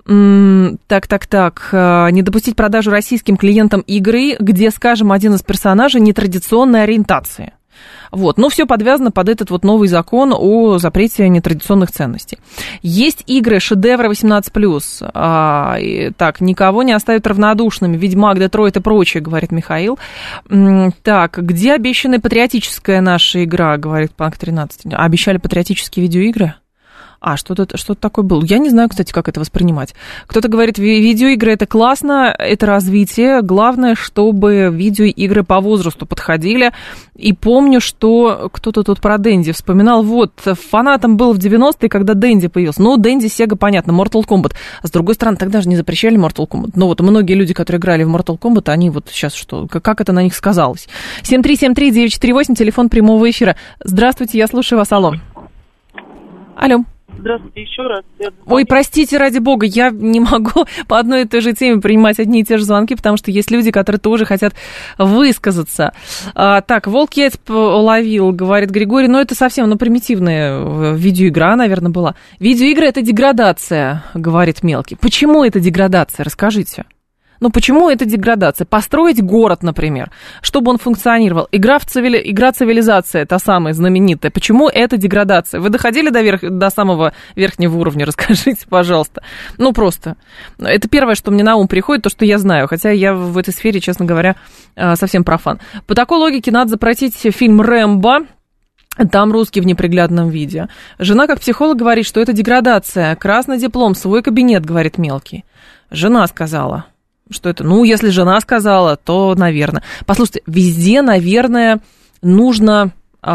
не допустить продажу российским клиентам игры, где, скажем, один из персонажей нетрадиционной ориентации. Вот, но все подвязано под этот вот новый закон о запрете нетрадиционных ценностей. Есть игры, шедевры 18+. Так, никого не оставят равнодушными. Ведьмак, Детройт и прочее, говорит Михаил. Так, где обещанная патриотическая наша игра, говорит Панк 13. Обещали патриотические видеоигры? Что-то такое было. Я не знаю, кстати, как это воспринимать. Кто-то говорит, видеоигры это классно, это развитие. Главное, чтобы видеоигры по возрасту подходили. И помню, что кто-то тут про Денди вспоминал. Вот, фанатом был в 90-е, когда Денди появился. Ну, Денди, Сега, понятно, Mortal Kombat. А с другой стороны, тогда же не запрещали Mortal Kombat. Но вот многие люди, которые играли в Mortal Kombat, они вот сейчас что? Как это на них сказалось? 7373948, телефон прямого эфира. Здравствуйте, я слушаю вас. Алло. Здравствуйте еще раз. Ой, простите, ради бога, я не могу по одной и той же теме принимать одни и те же звонки, потому что есть люди, которые тоже хотят высказаться. Так, волк яйца уловил, говорит Григорий, но это совсем, примитивная видеоигра, наверное, была. Видеоигры – это деградация, говорит Мелкий. Почему это деградация? Расскажите. Почему это деградация? Построить город, например, чтобы он функционировал. Игра цивилизация, та самая знаменитая. Почему это деградация? Вы доходили до самого верхнего уровня? Расскажите, пожалуйста. Просто. Это первое, что мне на ум приходит, то, что я знаю. Хотя я в этой сфере, честно говоря, совсем профан. По такой логике надо запретить фильм «Рэмбо». Там русский в неприглядном виде. Жена, как психолог, говорит, что это деградация. Красный диплом, свой кабинет, говорит Мелкий. Жена сказала. Что это? Если жена сказала, то, наверное. Послушайте, везде, наверное, нужна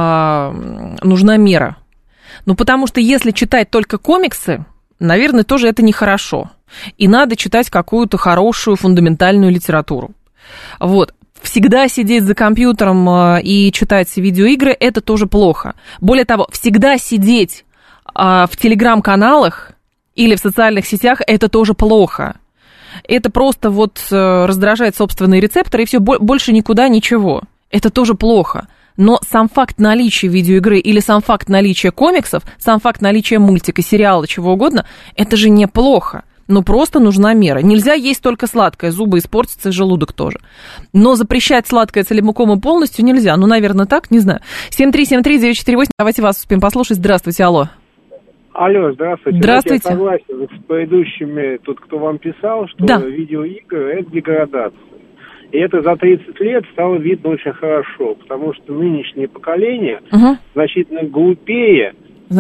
мера. Потому что если читать только комиксы, наверное, тоже это нехорошо. И надо читать какую-то хорошую фундаментальную литературу. Вот. Всегда сидеть за компьютером и читать видеоигры – это тоже плохо. Более того, всегда сидеть в телеграм-каналах или в социальных сетях – это тоже плохо. Это просто раздражает собственные рецепторы, и все, больше никуда ничего. Это тоже плохо. Но сам факт наличия видеоигры или сам факт наличия комиксов, сам факт наличия мультика, сериала, чего угодно, это же неплохо. Просто нужна мера. Нельзя есть только сладкое, зубы испортятся, и желудок тоже. Но запрещать сладкое целиком и полностью нельзя. Наверное, так, не знаю. 7373948, давайте вас успеем послушать. Здравствуйте, алло. Алло, здравствуйте. Здравствуйте. Я согласен с предыдущими, кто вам писал, что видеоигры – это деградация. И это за 30 лет стало видно очень хорошо, потому что нынешнее поколение значительно глупее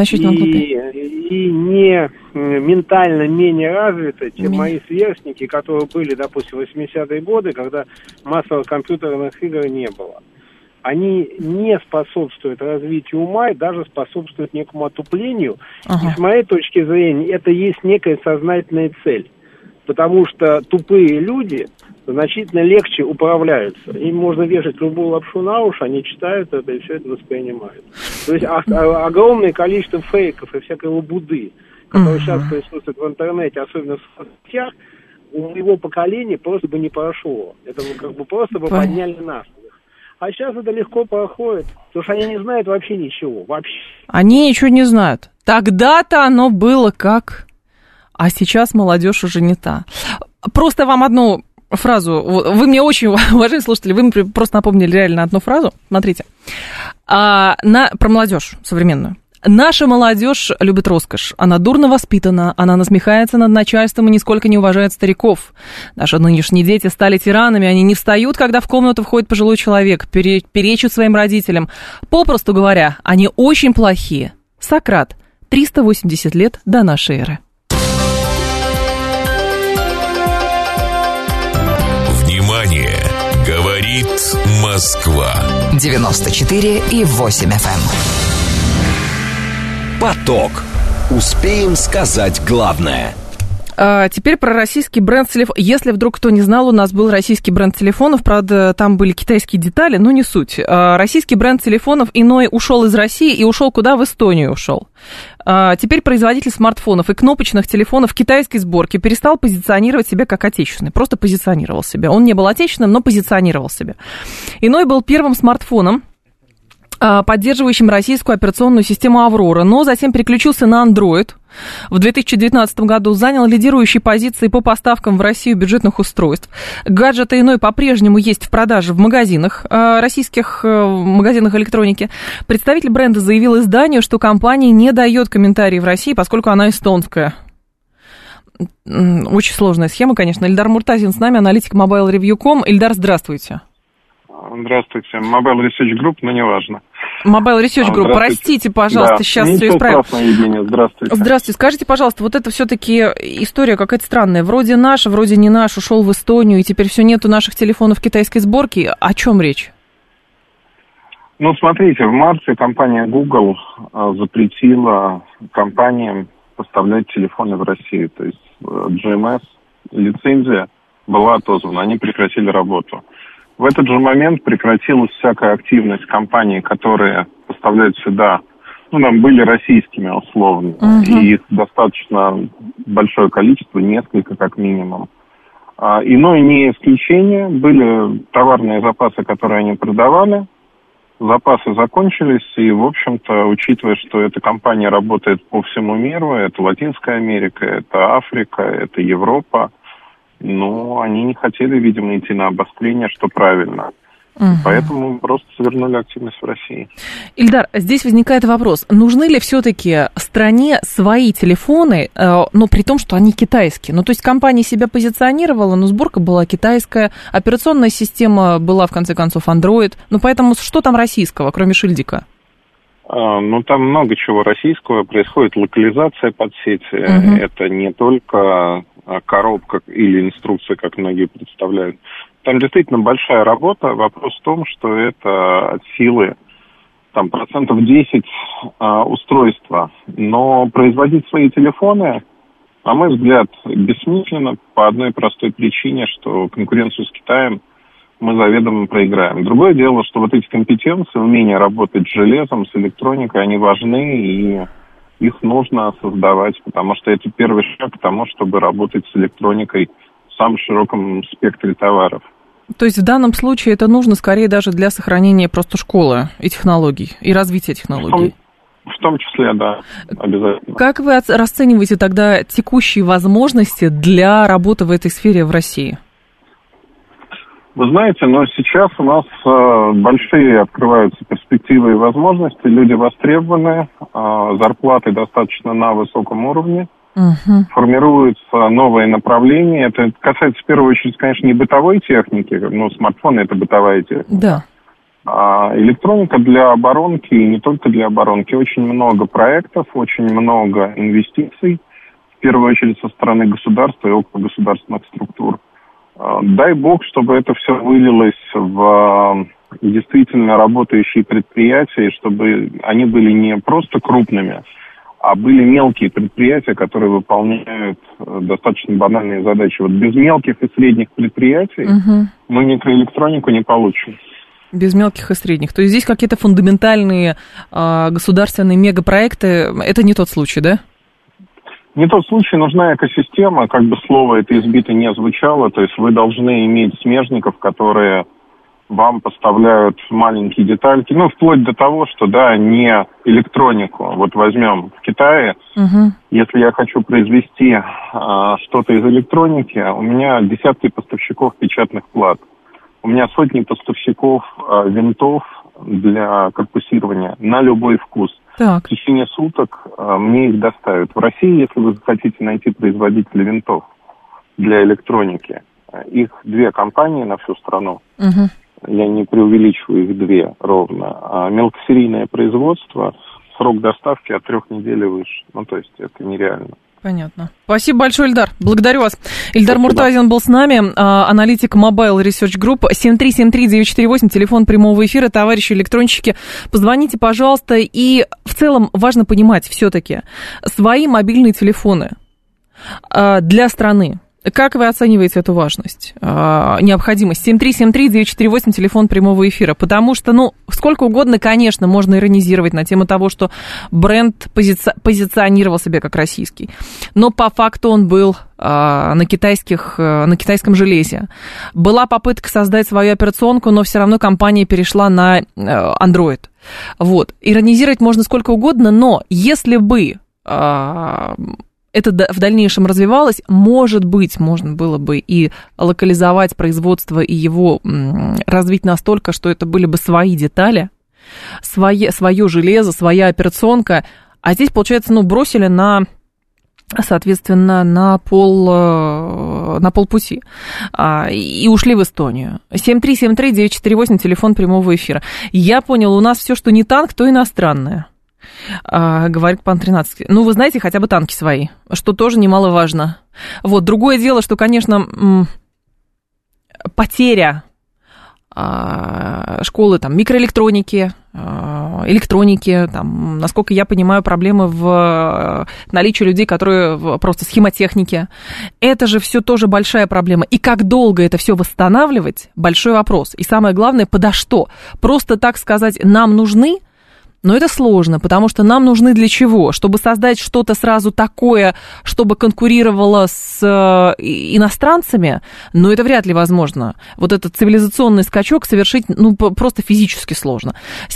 и не ментально менее развито, чем мои сверстники, которые были, допустим, в 80-е годы, когда массовых компьютерных игр не было. Они не способствуют развитию ума и даже способствуют некому отуплению. И с моей точки зрения, это есть некая сознательная цель. Потому что тупые люди значительно легче управляются. Им можно вешать любую лапшу на уши, они читают это и все это воспринимают. То есть огромное количество фейков и всякой лабуды, которая сейчас присутствует в интернете, особенно в соцсетях, у моего поколения просто бы не прошло. Это как бы просто бы подняли насмех. А сейчас это легко проходит, потому что они не знают вообще ничего. Вообще. Они ничего не знают. Тогда-то оно было как... А сейчас молодежь уже не та. Просто вам одну фразу. Вы мне очень, уважаемые слушатели, вы мне просто напомнили реально одну фразу. Смотрите. Про молодежь современную. Наша молодежь любит роскошь. Она дурно воспитана, она насмехается над начальством и нисколько не уважает стариков. Наши нынешние дети стали тиранами, они не встают, когда в комнату входит пожилой человек, перечат своим родителям. Попросту говоря, они очень плохие. Сократ, 380 лет до нашей эры. Внимание! Говорит Москва. 94,8 FM. Поток. Успеем сказать главное. Теперь про российский бренд телефонов. Если вдруг кто не знал, у нас был российский бренд телефонов, правда, там были китайские детали, но не суть. Российский бренд телефонов иной ушел из России и ушел куда? В Эстонию ушел. Теперь производитель смартфонов и кнопочных телефонов китайской сборки перестал позиционировать себя как отечественный. Просто позиционировал себя. Он не был отечественным, но позиционировал себя. Иной был первым смартфоном, поддерживающим российскую операционную систему «Аврора», но затем переключился на Android. В 2019 году занял лидирующие позиции по поставкам в Россию бюджетных устройств. Гаджеты иной по-прежнему есть в продаже в магазинах, российских магазинах электроники. Представитель бренда заявил изданию, что компания не дает комментариев в России, поскольку она эстонская. Очень сложная схема, конечно. Ильдар Муртазин с нами, аналитик MobileReview.com. Ильдар, здравствуйте. Здравствуйте. Mobile Research Group, но неважно. Mobile Research Group, простите, пожалуйста, да. Сейчас все исправим. Здравствуйте. Здравствуйте. Скажите, пожалуйста, вот это все-таки история какая-то странная. Вроде наш, вроде не наш, ушел в Эстонию, и теперь все нету наших телефонов китайской сборки. О чем речь? Ну, смотрите, в марте компания Google запретила компаниям поставлять телефоны в Россию. То есть GMS, лицензия была отозвана, они прекратили работу. В этот же момент прекратилась всякая активность компаний, которые поставляют сюда, ну, там были российскими условно, и их достаточно большое количество, несколько как минимум. Иное не исключение, были товарные запасы, которые они продавали, запасы закончились, и, в общем-то, учитывая, что эта компания работает по всему миру, это Латинская Америка, это Африка, это Европа, но они не хотели, видимо, идти на обострение, что правильно. Поэтому просто свернули активность в России. Ильдар, здесь возникает вопрос, нужны ли все-таки стране свои телефоны, но при том, что они китайские? Ну, то есть компания себя позиционировала, но сборка была китайская, операционная система была, в конце концов, Android. Ну, поэтому что там российского, кроме шильдика? Ну, там много чего российского. Происходит локализация под сети. Это не только коробка или инструкция, как многие представляют. Там действительно большая работа. Вопрос в том, что это от силы там, 10% устройства. Но производить свои телефоны, на мой взгляд, бессмысленно по одной простой причине, что конкуренцию с Китаем мы заведомо проиграем. Другое дело, что вот эти компетенции, умение работать с железом, с электроникой, они важны, и их нужно создавать, потому что это первый шаг к тому, чтобы работать с электроникой в самом широком спектре товаров. То есть в данном случае это нужно скорее даже для сохранения просто школы и технологий, и развития технологий? В том числе, да, обязательно. Как вы расцениваете тогда текущие возможности для работы в этой сфере в России? Вы знаете, но сейчас у нас большие открываются перспективы и возможности, люди востребованы, зарплаты достаточно на высоком уровне, формируются новые направления. Это касается в первую очередь, конечно, не бытовой техники, но смартфоны — это бытовая техника. Да. Электроника для оборонки, и не только для оборонки. Очень много проектов, очень много инвестиций, в первую очередь со стороны государства и около государственных структур. Дай бог, чтобы это все вылилось в действительно работающие предприятия, чтобы они были не просто крупными, а были мелкие предприятия, которые выполняют достаточно банальные задачи. Вот без мелких и средних предприятий мы микроэлектронику не получим. Без мелких и средних. То есть здесь какие-то фундаментальные государственные мегапроекты, это не тот случай, да? Не тот случай, нужна экосистема, как бы слово это избито не звучало, то есть вы должны иметь смежников, которые вам поставляют маленькие детальки, ну, вплоть до того, что, да, не электронику. Вот возьмем в Китае, если я хочу произвести что-то из электроники, у меня десятки поставщиков печатных плат. У меня сотни поставщиков винтов для корпусирования на любой вкус. Так. В течение суток мне их доставят. В России, если вы захотите найти производителя винтов для электроники, их 2 компании на всю страну. Я не преувеличиваю, их 2 ровно. А мелкосерийное производство, срок доставки от 3 недель и выше. Ну, то есть это нереально. Понятно. Спасибо большое, Ильдар. Благодарю вас. Ильдар Муртазин был с нами, аналитик Mobile Research Group. 7373948, телефон прямого эфира. Товарищи электронщики, позвоните, пожалуйста. И в целом важно понимать все-таки свои мобильные телефоны для страны. Как вы оцениваете эту важность, необходимость? 7373948, телефон прямого эфира. Потому что, ну, сколько угодно, конечно, можно иронизировать на тему того, что бренд позиционировал себя как российский. Но по факту он был на китайском железе. Была попытка создать свою операционку, но все равно компания перешла на Android. Вот. Иронизировать можно сколько угодно, но если бы это в дальнейшем развивалось, может быть, можно было бы и локализовать производство, и его развить настолько, что это были бы свои детали, свое железо, своя операционка. А здесь, получается, ну, бросили соответственно, на полпути и ушли в Эстонию. 7373948, телефон прямого эфира. Я понял, у нас все, что не танк, то иностранное. Говорит пан 13. Ну, вы знаете, хотя бы танки свои, что тоже немаловажно. Вот, другое дело, что, конечно, потеря школы там, микроэлектроники, электроники, там, насколько я понимаю, проблемы в наличии людей, которые просто схемотехники. Это же все тоже большая проблема. И как долго это все восстанавливать, большой вопрос. И самое главное, подо что? Просто так сказать, нам нужны. Но это сложно, потому что нам нужны для чего? Чтобы создать что-то сразу такое, чтобы конкурировало с иностранцами, но это вряд ли возможно. Вот этот цивилизационный скачок совершить, ну, просто физически сложно.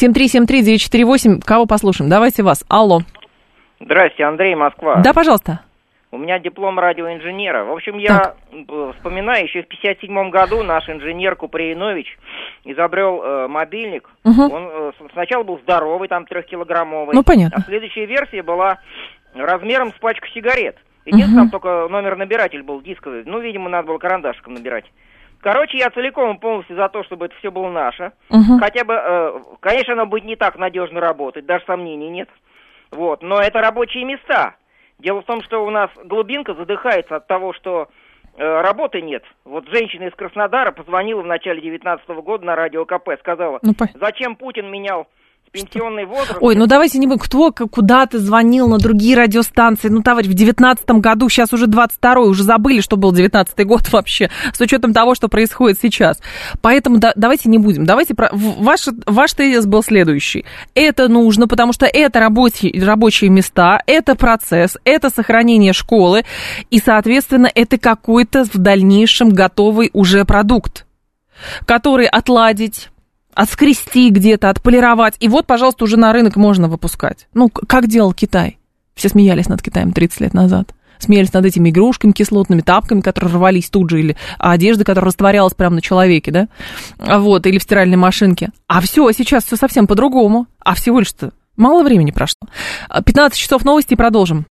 7373948, кого послушаем? Давайте вас. Алло. Здрасте, Андрей, Москва. Да, пожалуйста. У меня диплом радиоинженера. В общем, я вспоминаю, еще в 1957 году наш инженер Куприянович изобрел мобильник. Он сначала был здоровый, там 3-килограммовый. Ну, понятно. А следующая версия была размером с пачку сигарет. Единственное, там только номер-набиратель был дисковый. Ну, видимо, надо было карандашиком набирать. Короче, я целиком и полностью за то, чтобы это все было наше. Хотя бы, конечно, оно будет не так надежно работать, даже сомнений нет. Вот, но это рабочие места. Дело в том, что у нас глубинка задыхается от того, что работы нет. Вот женщина из Краснодара позвонила в начале 2019 года на радио КП, сказала, зачем Путин менял пенсионный возраст. Ой, ну давайте не будем, кто куда-то звонил на другие радиостанции. Ну, товарищ, в 19-м году, сейчас уже 22-й, уже забыли, что был 19-й год вообще, с учетом того, что происходит сейчас. Поэтому давайте не будем. Давайте ваш тезис был следующий. Это нужно, потому что это рабочие места, это процесс, это сохранение школы, и, соответственно, это какой-то в дальнейшем готовый уже продукт, который отладить, отскрести где-то, отполировать. И вот, пожалуйста, уже на рынок можно выпускать. Ну, как делал Китай. Все смеялись над Китаем 30 лет назад. Смеялись над этими игрушками кислотными, тапками, которые рвались тут же, или одежда, которая растворялась прямо на человеке, да? Вот, или в стиральной машинке. А все, сейчас все совсем по-другому. А всего лишь-то мало времени прошло. 15 часов новости, продолжим.